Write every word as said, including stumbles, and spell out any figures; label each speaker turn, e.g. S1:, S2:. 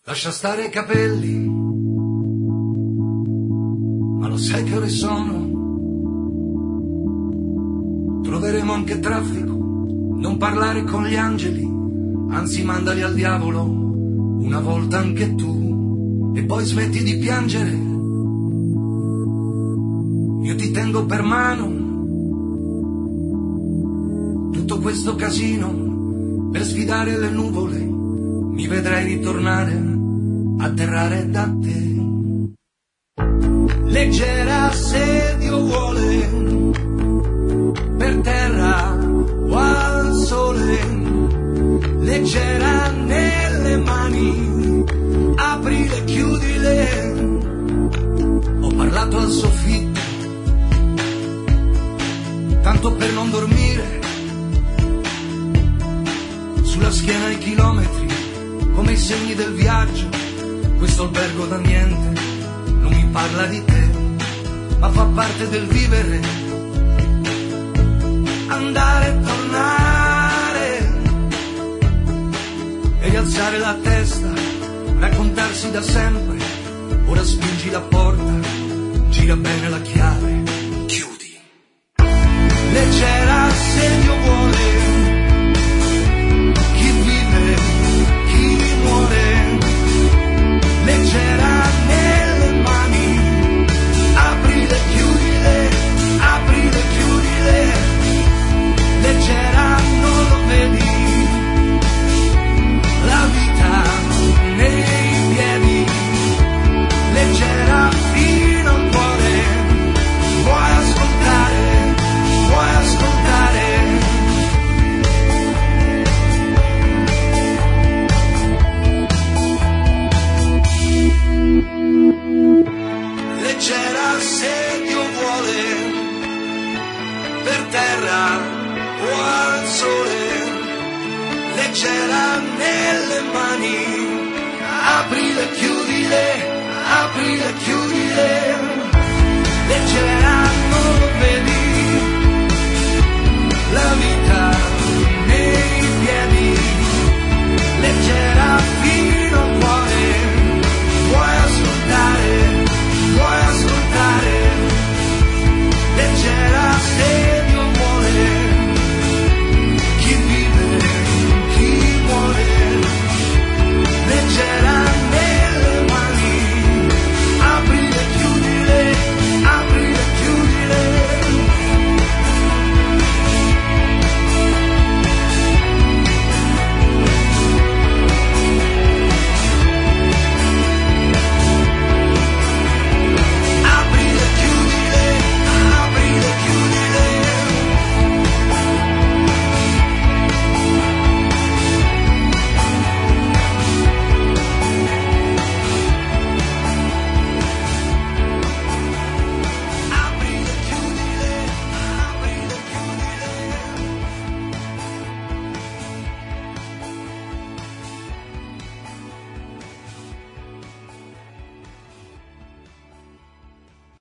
S1: Lascia stare i capelli, ma lo sai che ore sono? Troveremo anche traffico, non parlare con gli angeli, anzi mandali al diavolo, una volta anche tu, e poi smetti di piangere. Io ti tengo per mano, tutto questo casino, per sfidare le nuvole, mi vedrai ritornare, atterrare da te. Leggera se Dio vuole, per terra o al sole, leggera nelle mani, aprile, chiudile. Ho parlato al soffitto, tanto per non dormire, sulla schiena i chilometri, come i segni del viaggio. Questo albergo da niente non mi parla di te, ma fa parte del vivere, andare e tornare, e rialzare la testa, raccontarsi da sempre. Ora spingi la porta, gira bene la chiave, chiudi. Leggera se Dio vuole, chi vive, chi muore, leggera nelle mani, aprile, chiudile, aprile, chiudile, leggera non lo vedi, la vita nei piedi, leggera fino al cuore, vuoi ascoltare, vuoi ascoltare. Leggera se Dio vuole, per terra o al sole, leggera nelle mani, aprile, chiudile, aprile, chiudile, leggera.